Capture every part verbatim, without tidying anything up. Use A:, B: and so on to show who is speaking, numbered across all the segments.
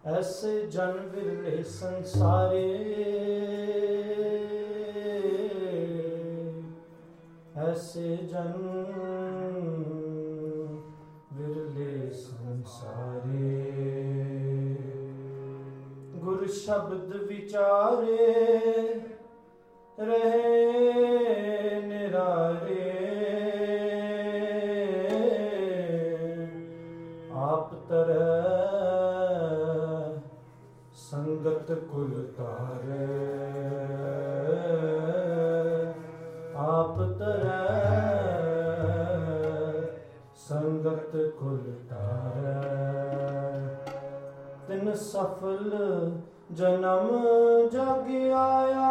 A: ऐसे जन विरले संसारे, ऐसे जन विरले संसारे। गुरु शब्द विचारे रहे निरारे, आप तरह संगत कुल तारे, आप तरह संगत कुल तारे। तिन सफल जन्म जग आया,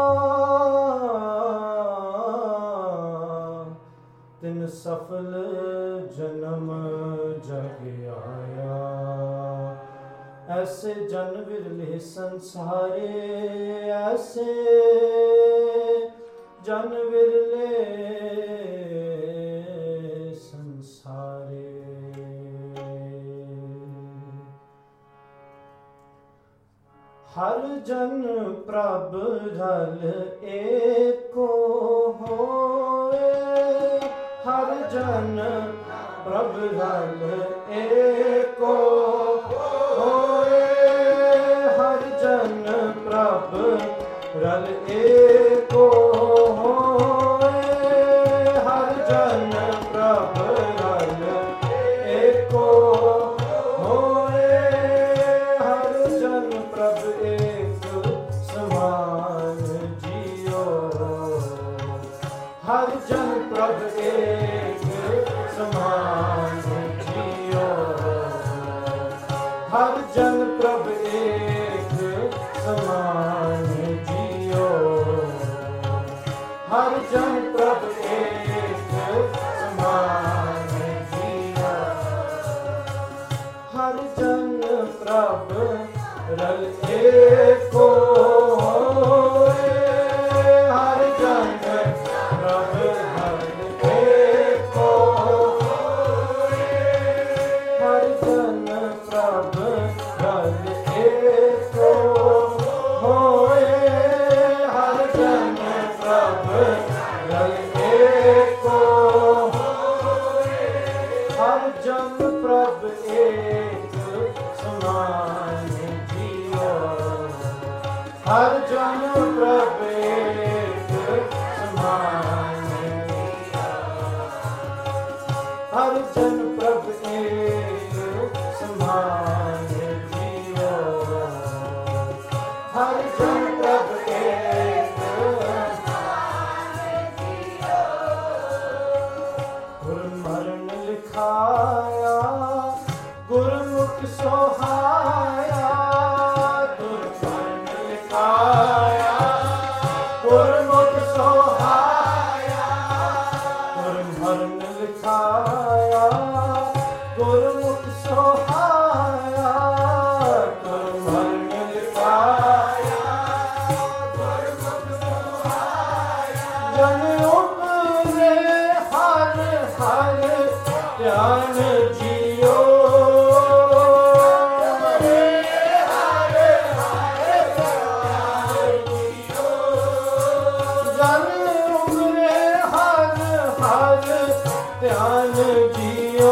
A: तिन सफल जन्म जग आया। ऐसे जन विरले संसारे, ऐसे जन विरले संसारे। हर जन प्रभ रल एको होए, हर जन प्रभ रल एको होए, हर जन प्रभ रल एको होए, हर जन प्रभ रल एको होए, हर जन प्रभ एक समान जियो, हर जन प्रभ एक समान जियो, हर जन प्रभ एक समान जियो, हर जन प्रभ एक समान जियो, हर जन प्रभ रल एको होए, हर जन प्रभ रल एको होए, हर जन प्रभ रल एको होए, हर जन प्रभ रल एको होए, हर जन प्रभ एक समान जियो, हर जन प्रभ एक समान जियो, हर जन प्रभ एक समान जियो, हर जन प्रभ एक समान जियो। गुरमरण लिखाया गुरमुख सोहाया, गुरमरण लिखाया गुरमुख सोहाया, गुरमरण लिखाया गुरमुख सोहाया, गुरमरण लिखाया गुरमुख सोहाया। जन उपरे हर हर ध्यान जियो, ध्यान जियो,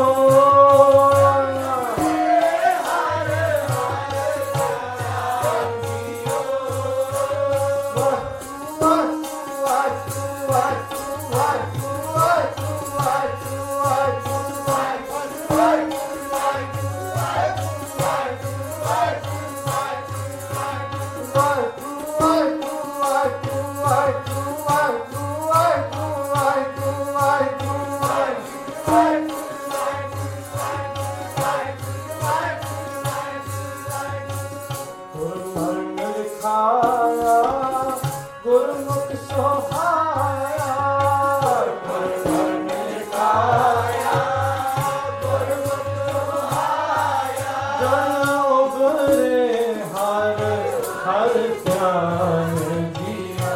A: हर हर ध्यान जियो, गुरमुख सोहाया, गुरमरण लिखाया गुरमुख सोहाया। जन उबरे हर हर ध्यान जियो,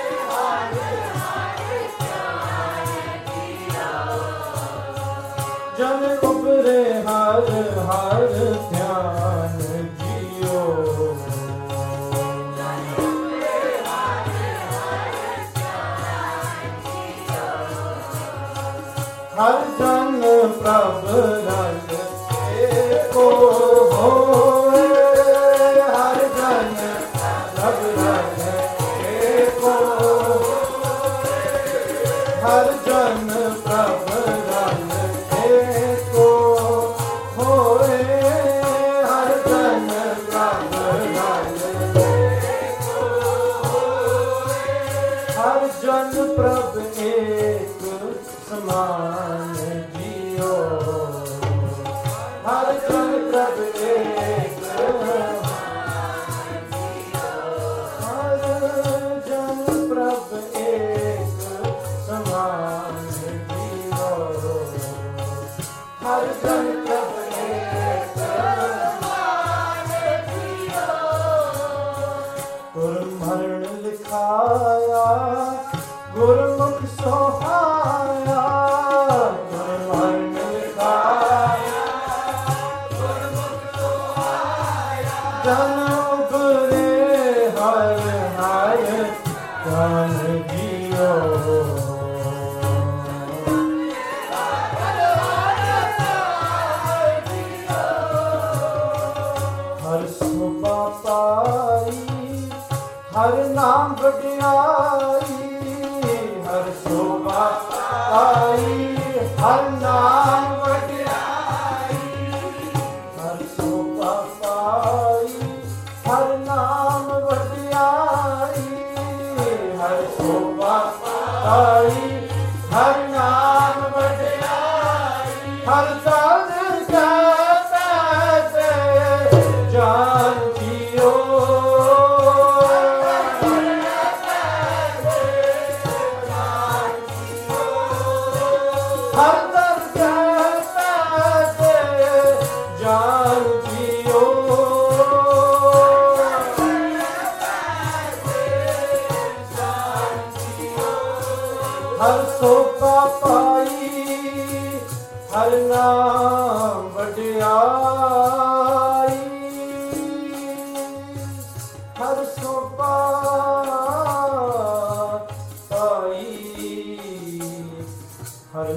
A: हर हर ध्यान जियो, ਜਨ ਉਪਰੇ ਹਰ ਹਰ ਧਿਆਨ ਜੀਓ। ਹਰ ਜਨ ਪ੍ਰਭ ਰੰਗ ਏਕੋ ਹੋਏ। ਹਰ ਜਨ ਪ੍ਰਭ ਰੰਗ ਏਕੋ ਹਰ ਜਨ ਪ੍ਰਭ ਰੰਗ ਏਕੋ ਹੋਏ। ਹਰ ਜਨ ਪ੍ਰਭ ਰੰਗ ਏਕੋ ਹੋਏ। ਹਰ ਜਨ ਪ੍ਰਭ ਏਕ ਸਮਾਨ ਜੀਓ। ਹਰ ਜਨ ਪ੍ਰਭ ਏਕ ਹਰ ਜਨ ਪ੍ਰਭ ਏਕ ਸਮਾਨ ਜੀਓ। ਹਰ ਜਨ ਪ੍ਰਭ ਏਕ ਸਮਾਨ ਜੀਓ। ਗੁਰ ਮਰਨ ਲਿਖਾਇਆ ਗੁਰਮੁਖ ਸੋਹਾਇਆ। ਗੁਰ ਮਰਨ ਲਿਖਾਇਆ ਗੁਰਮੁਖ ਸੋਹਾਇਆ। ਜਨ ਉਪਰੇ ਹਰ ਹਰ ਧਿਆਨ ਜੀਓ। ਹਰ ਸੋਭਾ ਪਾਈ ਹਰ ਨਾਮ ਵਡਿਆਈ। ਹਰ ਸੋਭਾ ਪਾਈ ਹਰ ਨਾਮ ਵਡਿਆਈ। ਹਰ ਸੋਭਾ ਪਾਈ ਹਰ ਨਾਮ ਵਡਿਆਈ। ਹਰ ਸੋਭਾ ਪਾਈ ਹਰ ਨਾਮ ਵਡਿਆਈ। ਹਰ ਦਾਨ ਕੈ ਪੈਸੇ ਜਾਨ ਜੀਓ। ਹਰ ਦਰ ਕੈ ਪੈਸੇ ਜਾਨ ਜੀਓ। ਹਰ ਸੋਭਾ ਪਾਈ ਹਰ ਨਾਮ ਵਡਿਆਈ। ਹਰ ਸੋਭਾ ਪਾਈ ਹਰ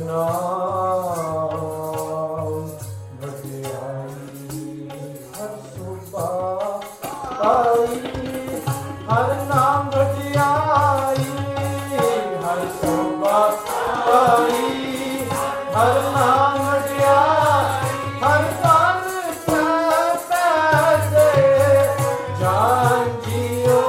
A: ਨਾਮ ਵਡਿਆਈ। ਹਰ ਸੋਭਾ ਪਾਈ ਹਰ ਨਾਮ ਵਡਿਆਈ। ਹਰ ਸੋਭਾ ਪਾਈ ਹਰ ਨਾਮ ਵਡਿਆਈ। ਹਰ ਦਾਨ ਕੈ ਪੈਸੇ ਜਾਨ ਜੀਓ।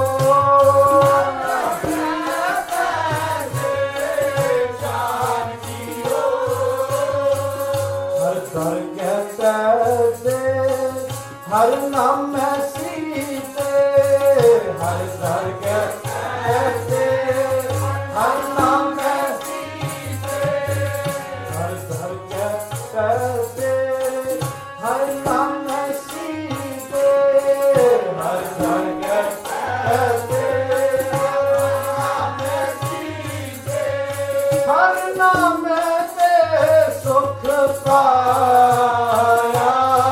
A: ਹਰ ਕਰ ਕੈ ਪੈਸੇ ਹਰ ਨਾਮ ਮੈਂ ਸੀਤੇ। ਹਰ ਕਰ ਕੈ ਪੈਸੇ ਹਰ ਨਾਮ ਮੈਂ ਸੀਤੇ। ਹਰ ਕਰ ਕੈ ਪੈਸੇ ਹਰ ਨਾਮ ਮੈਂ ਸੀਤੇ। ਹਰ ਕਰ ਕੈ ਪੈਸੇ ਹਰ ਨਾਮ ਤੇ ਸੁਖ ਪਾਇਆ।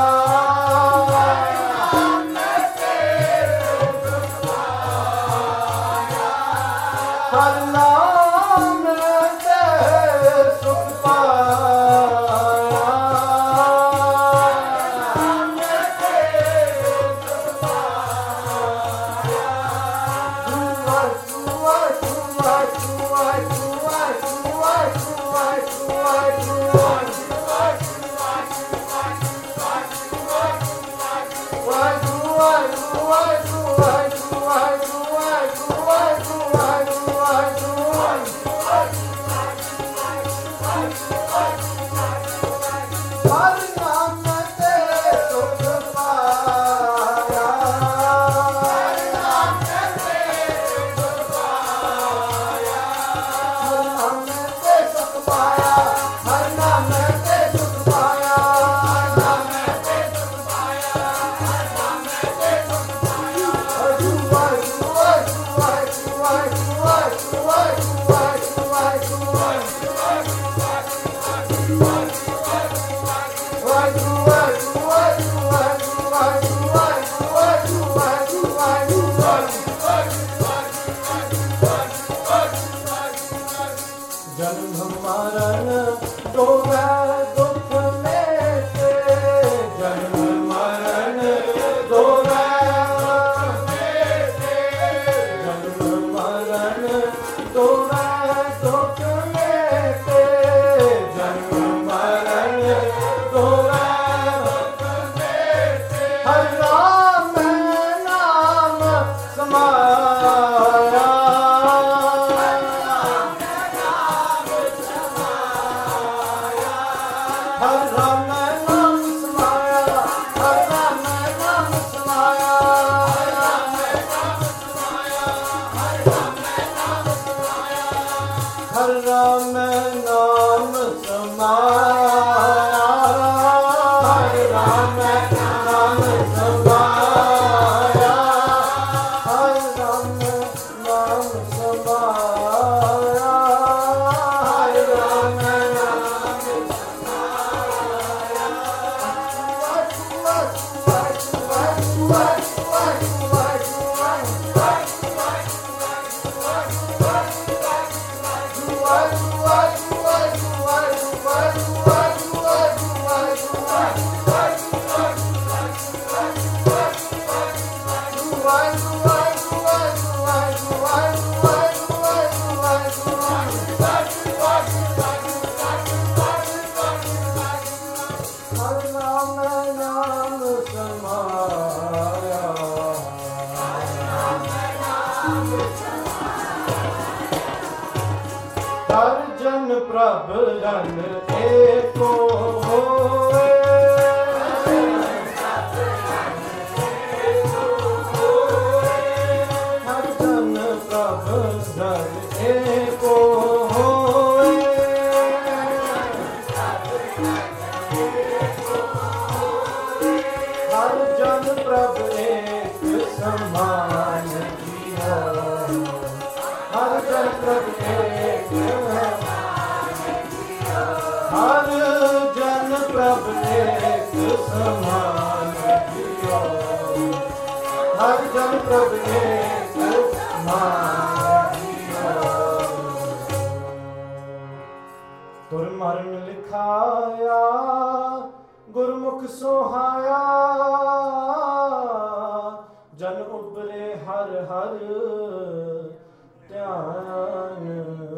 A: ਹਰ ਨਾਮ ਤੇ ਸੁਖ ਪਾਇਆ। ਪ੍ਰਭ ਜਨ ਏਕੋ ਹੋਏ ਹਰ ਜਨ ਪ੍ਰਭ ਜਨ ਏਕੋ ਹੋਏ ਹਰ ਜਨ ਪ੍ਰਭ ਏਕ ਸਮਾਨ ਜੀਓ ਹਰ ਜਨ ਪ੍ਰਭ ਏਕ ਹਰ ਜਨ ਪ੍ਰਭ ਏਕ ਸਮਾਨ ਜੀਓ ਹਰ ਜਨ ਪ੍ਰਭ ਏਕ ਸਮਾਨ ਜੀਓ ਤੁਰ ਮਰਨ ਲਿਖਾਇਆ ਗੁਰਮੁਖ ਸੋਹਾਇਆ ਜਨ ਉਬਰੇ ਹਰ ਹਰ ਧਿਆਨ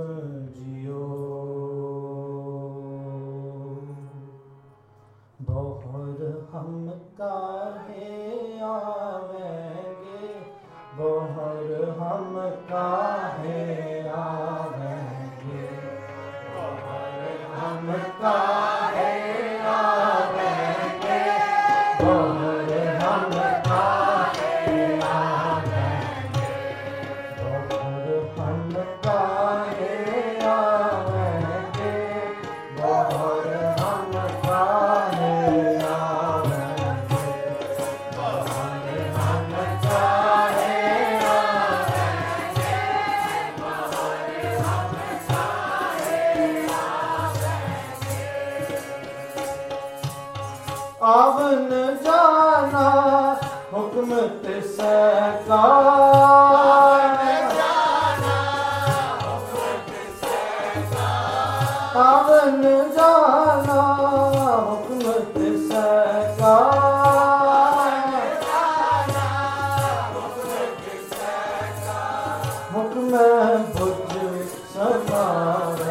A: हम काहे आवेंगे बोहर हम काहे आवेंगे बोहर हम काहे आवेंगे बोहर हम काहे आवेंगे बोहर हम काहे आवेंगे बोहर हम काहे आवन जाना हुक्म तिसका आवन जाना हुक्म तिसका हुक्म भुज समावे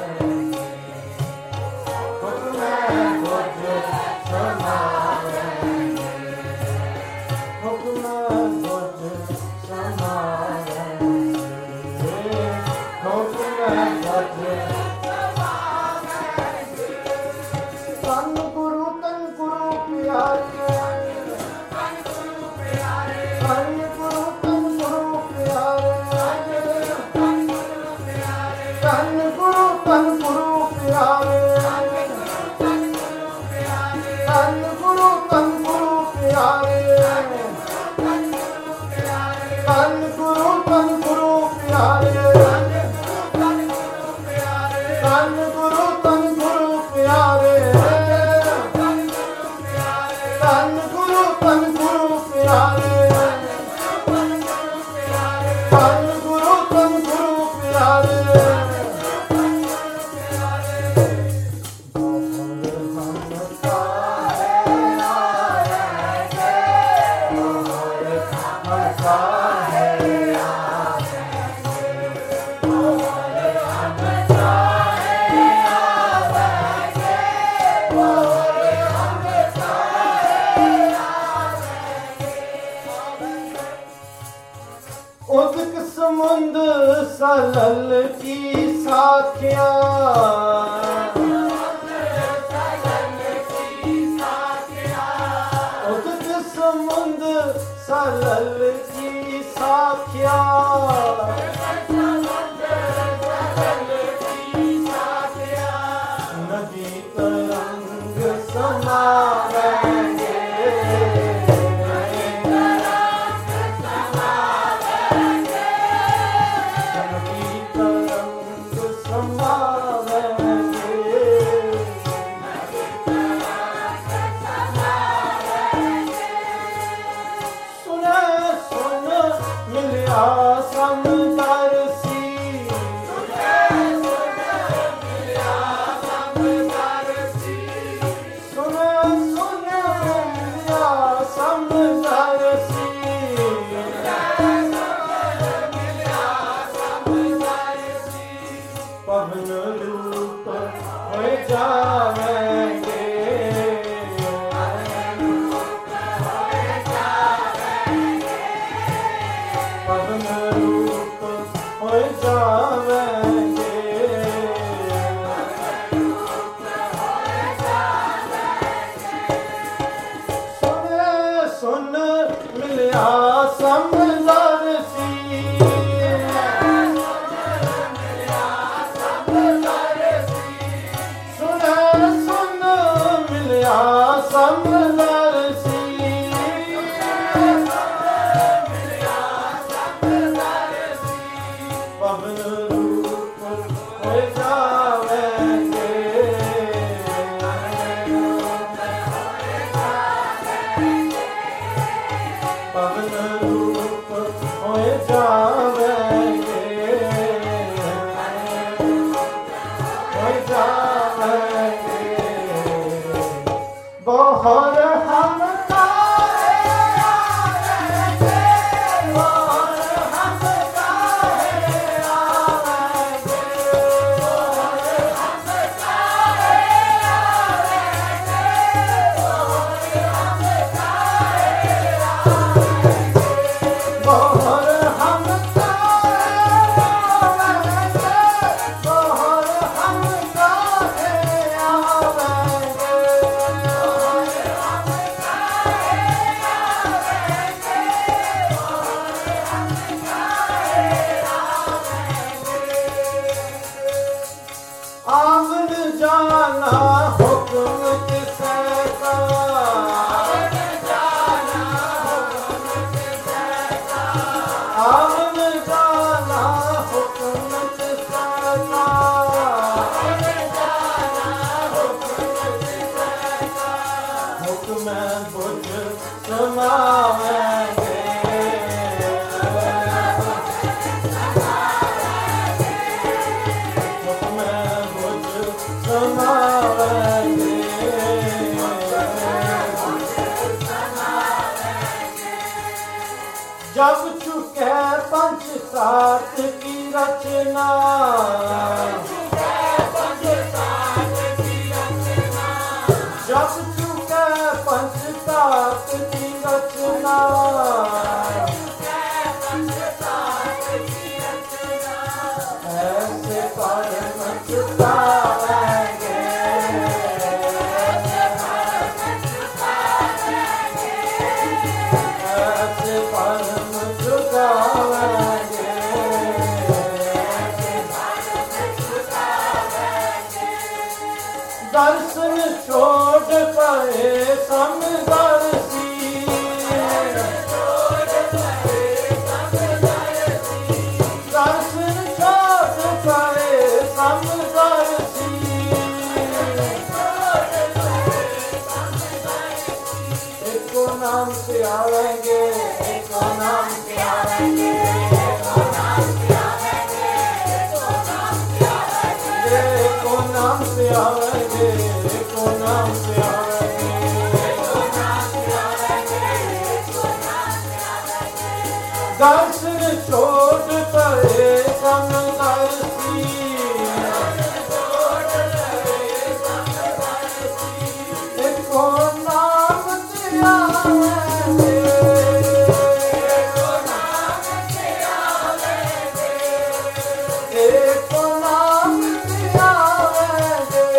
A: हुक्म भुज समावे हुक्म भुज समावे हुक्म भुज तन गुरु तन गुरु प्यारे तन गुरु प्यारे तन गुरु तन गुरु प्यारे तन गुरु तन गुरु प्यारे तन गुरु तन गुरु प्यारे तन गुरु तन गुरु प्यारे तन गुरु तन गुरु प्यारे तन गुरु तन गुरु प्यारे तन गुरु तन गुरु प्यारे उदक समुंद सलल की साखियाँ मुंद सलल की साखिया नदी तरंग समावेंगे नदी तरंग समावेंगे सुने सुन मिलिया समदर सी सुने सुन मिलिया समदर सी पवन रूप हो जावेंगे पवन रूप हो जावेंगे सुने सुन मिलिया समदर सी सुने सुन मिलिया समदर सी पवन रूप हो जावेंगे पवन रूप हो जावेंगे हो जावेंगे बोहर हम काहे आवेंगे बोहर हम काहे आवेंगे बोहर हम काहे आवेंगे बोहर हम काहे आवेंगे बोहर हम काहे आवेंगे बोहर हम काहे आवेंगे आमद जाना हुक्म किसे का आमद जाना हुक्म किसे का हुक्म बुझ समावेंगे हुक्म बुझ समावेंगे जब चुके पंच सात की रचना जब चुके पंच सात की रचना ऐसे परम चुकावेंगे ऐसे परम चुकावेंगे दर्शन छोड़ पाए समदर्शी दर्शन छोड़ पाए समदर्शी एको नाम से आवेंगे एको नाम से आवेंगे एको नाम से आवेंगे एको नाम से आवेंगे एको नाम से आवेंगे दर्शन छोड़ परे समदर्शी एको नाम से आवेंगे एको नाम से आवेंगे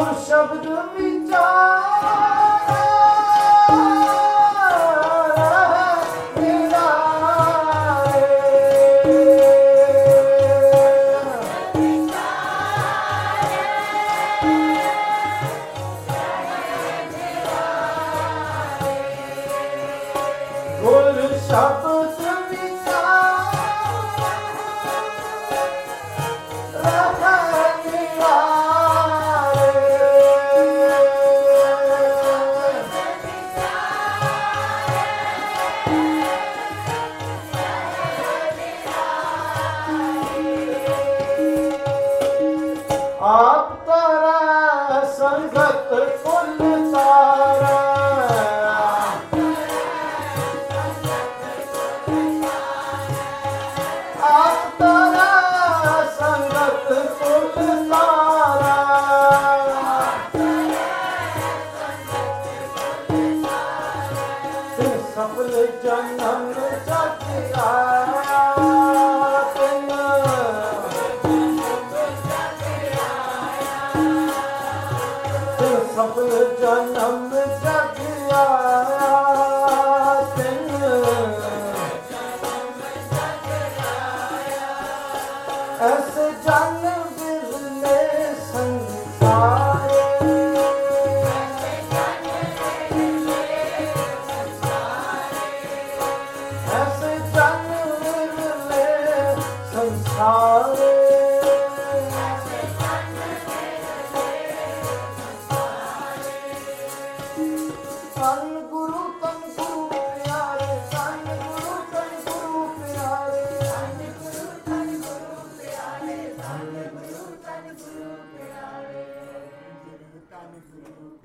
A: ਗੁਰ ਸ਼ਬਦ ਵਿਚਾਰ ਗੁਰ ਸ਼ਬਦ ਵਿਚਾਰ ਰਹਿ ਨਿਰਾਰੇ ਆਪ ਤਾਰਾ ਸੰਗਤ ਕੁਲ ਤਾਰਾ ਆਪ ਤਾਰਾ ਸੰਗਤ ਕੁਲ ਤਾਰਾ ਤਿਨ ਸਫਲ ਜਨਮ ਜਗ ਆਇਆ ਤਿਨ ਤਿਨ ਸਫਲ ਜਨਮ ਜਗ ਆਇਆ ਤਿਨ ਐਸੇ ਜਨ ਬਿਰਲੇ ਸੰਸਾਰੇ ਐਸੇ ਜਨ ਬਿਰਲੇ ਸੰਸਾਰੇ ਧੰਨ ਗੁਰੂ ਧੰਨ ਗੁਰੂ ਪਿਆਰੇ ਧੰਨ ਗੁਰੂ ਧੰਨ ਗੁਰੂ ਪਿਆਰੇ ਧੰਨ ਗੁਰੂ ਧੰਨ ਗੁਰੂ ਪਿਆਰੇ ਧੰਨ ਗੁਰੂ ਧੰਨ ਗੁਰੂ ਪਿਆਰੇ ਧੰਨ ਗੁਰੂ